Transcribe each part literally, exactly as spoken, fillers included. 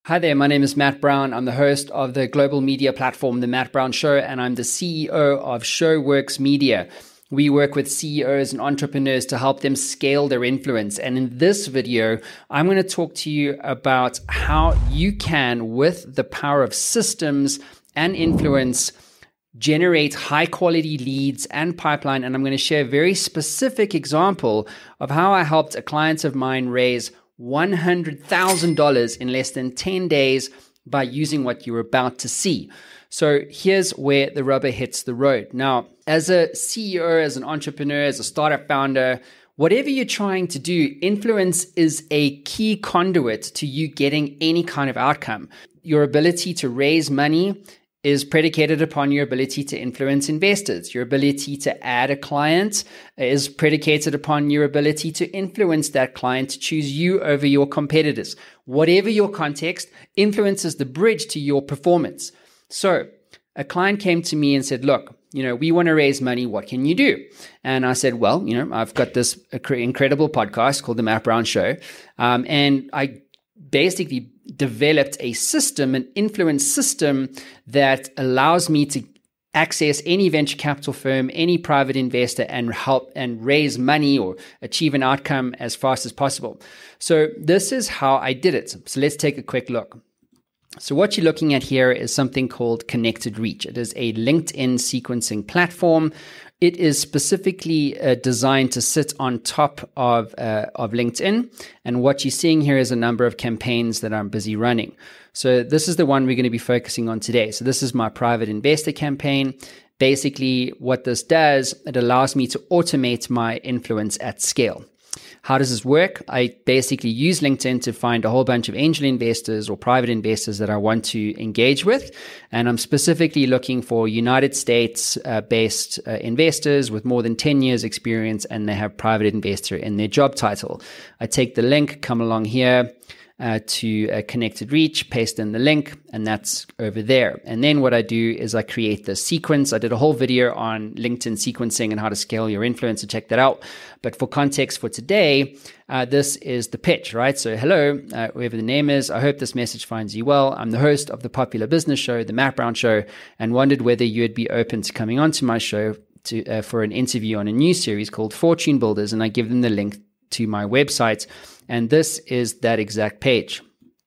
Hi there, my name is Matt Brown. I'm the host of the global media platform, The Matt Brown Show, and I'm the C E O of ShowWorks Media. We work with C E Os and entrepreneurs to help them scale their influence. And in this video, I'm going to talk to you about how you can, with the power of systems and influence, generate high quality leads and pipeline. And I'm going to share a very specific example of how I helped a client of mine raise one hundred thousand dollars in less than ten days by using what you're about to see. So here's where the rubber hits the road. Now, as a C E O, as an entrepreneur, as a startup founder, whatever you're trying to do, influence is a key conduit to you getting any kind of outcome. Your ability to raise money is predicated upon your ability to influence investors. Your ability to add a client is predicated upon your ability to influence that client to choose you over your competitors. Whatever your context, influence is the bridge to your performance. So a client came to me and said, look, you know, we want to raise money. What can you do? And I said, well, you know, I've got this incredible podcast called The Matt Brown Show. Um, and I basically developed a system, an influence system that allows me to access any venture capital firm, any private investor, and help and raise money or achieve an outcome as fast as possible. So this is how I did it. So let's take a quick look. So what you're looking at here is something called Connected Reach. It is a LinkedIn sequencing platform. It is specifically uh, designed to sit on top of uh, of LinkedIn. And what you're seeing here is a number of campaigns that I'm busy running. So this is the one we're going to be focusing on today. So this is my private investor campaign. Basically, what this does, it allows me to automate my influence at scale. How does this work? I basically use LinkedIn to find a whole bunch of angel investors or private investors that I want to engage with. And I'm specifically looking for United States uh, based uh, investors with more than ten years experience, and they have private investor in their job title. I take the link, come along here uh, to a Connected Reach, paste in the link, and that's over there. And then what I do is I create the sequence. I did a whole video on LinkedIn sequencing and how to scale your influence, so check that out. But for context for today, uh, this is the pitch, right? So hello, uh, whoever the name is, I hope this message finds you well. I'm the host of the popular business show, The Matt Brown Show, and wondered whether you would be open to coming onto my show to uh, for an interview on a new series called Fortune Builders. And I give them the link to my website. And this is that exact page.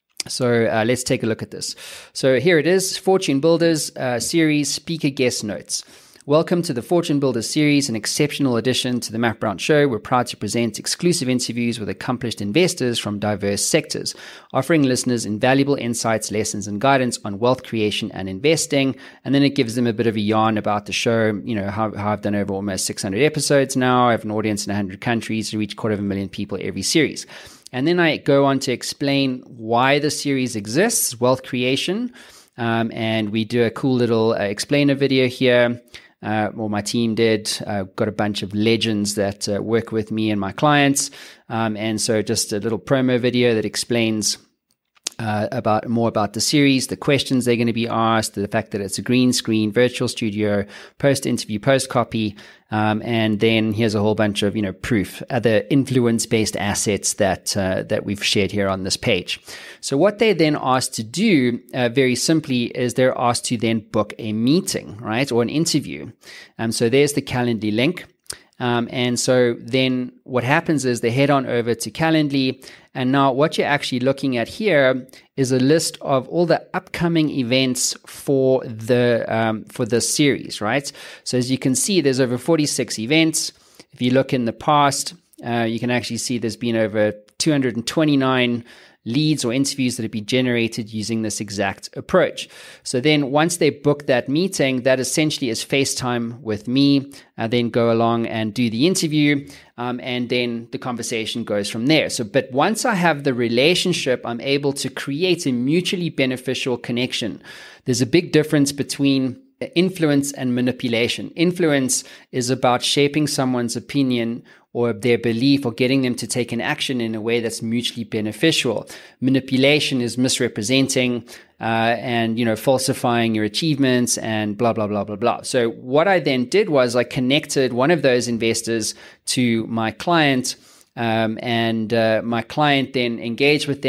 So uh, let's take a look at this. So here it is, Fortune Builders uh, series, speaker guest notes. Welcome to the Fortune Builders series, an exceptional addition to the Matt Brown Show. We're proud to present exclusive interviews with accomplished investors from diverse sectors, offering listeners invaluable insights, lessons, and guidance on wealth creation and investing. And then it gives them a bit of a yarn about the show, you know, how, how I've done over almost six hundred episodes now. I have an audience in one hundred countries, reach a quarter of a million people every series. And then I go on to explain why the series exists, wealth creation. Um, and we do a cool little uh, explainer video here. Uh, well, my team did. Uh, got a bunch of legends that uh, work with me and my clients. Um, and so just a little promo video that explains Uh, about more about the series, the questions they're going to be asked, the fact that it's a green screen, virtual studio, post-interview, post-copy, um, and then here's a whole bunch of, you know, proof, other influence-based assets that uh, that we've shared here on this page. So what they're then asked to do, uh, very simply, is they're asked to then book a meeting, right, or an interview. Um, so there's the Calendly link. Um, and so then what happens is they head on over to Calendly. And now what you're actually looking at here is a list of all the upcoming events for the um, for this series, right? So as you can see, there's over forty-six events. If you look in the past, uh, you can actually see there's been over two hundred twenty-nine leads or interviews that have been generated using this exact approach. So then once they book that meeting, that essentially is FaceTime with me, uh, then go along and do the interview, um, and then the conversation goes from there. So, but once I have the relationship, I'm able to create a mutually beneficial connection. There's a big difference between influence and manipulation. Influence is about shaping someone's opinion or their belief or getting them to take an action in a way that's mutually beneficial. Manipulation is misrepresenting uh, and, you know, falsifying your achievements and blah, blah, blah, blah, blah. So what I then did was I connected one of those investors to my client. Um, and uh, my client then engaged with them.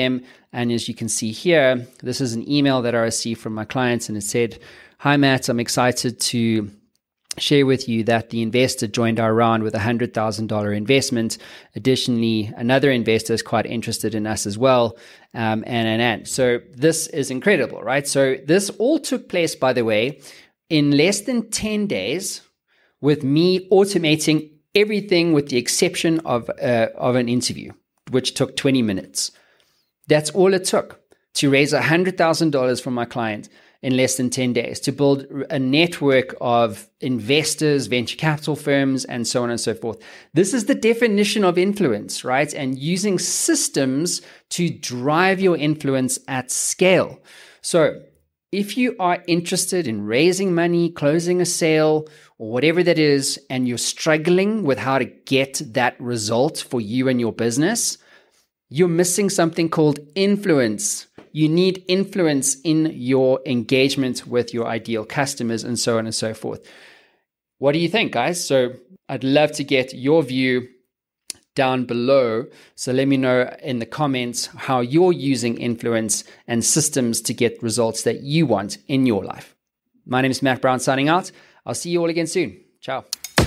And as you can see here, this is an email that I received from my clients, and it said, "Hi, Matt, I'm excited to share with you that the investor joined our round with a one hundred thousand dollars investment. Additionally, another investor is quite interested in us as well, um, and, and, and. So this is incredible, right? So this all took place, by the way, in less than ten days with me automating everything with the exception of, uh, of an interview, which took twenty minutes. That's all it took to raise one hundred thousand dollars from my client in less than ten days, to build a network of investors, venture capital firms, and so on and so forth. This is the definition of influence, right? And using systems to drive your influence at scale. So if you are interested in raising money, closing a sale, or whatever that is, and you're struggling with how to get that result for you and your business, you're missing something called influence. You need influence in your engagement with your ideal customers, and so on and so forth. What do you think, guys? So I'd love to get your view down below. So let me know in the comments how you're using influence and systems to get results that you want in your life. My name is Matt Brown, signing out. I'll see you all again soon. Ciao.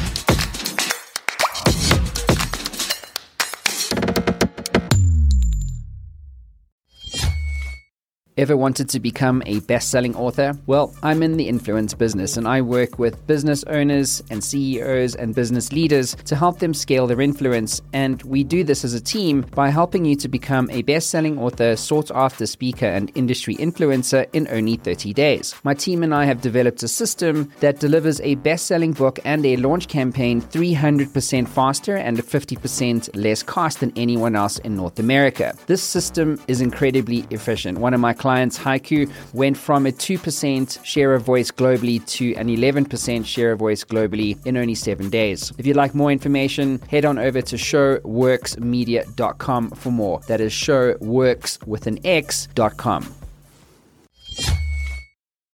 Ever wanted to become a best-selling author? Well, I'm in the influence business, and I work with business owners and C E Os and business leaders to help them scale their influence. And we do this as a team by helping you to become a best-selling author, sought-after speaker, and industry influencer in only thirty days. My team and I have developed a system that delivers a best-selling book and a launch campaign three hundred percent faster and at fifty percent less cost than anyone else in North America. This system is incredibly efficient. One of my clients, Haiku, went from a two percent share of voice globally to an eleven percent share of voice globally in only seven days. If you'd like more information, head on over to show works media dot com for more. That is showworks with an X dot com.